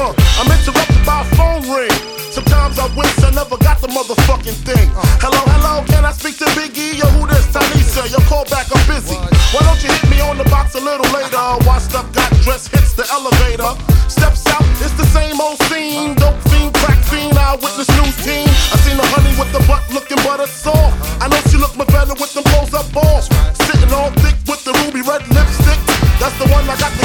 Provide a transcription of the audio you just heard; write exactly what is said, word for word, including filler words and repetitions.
Uh, I'm interrupted by a phone ring. Sometimes I wish I never got the motherfucking thing. Hello, hello, can I speak to Big E? Yo, who this? Tanisha, your call back, I'm busy. Why don't you hit me on the box a little later? Washed up, got dressed, hits the elevator. Steps out, it's the same old scene. Dope fiend, crack fiend, eyewitness news team. I seen the honey with the butt looking butter soft. I know she look my better with them clothes up balls. Sitting all thick with the ruby red lipstick. That's the one I got the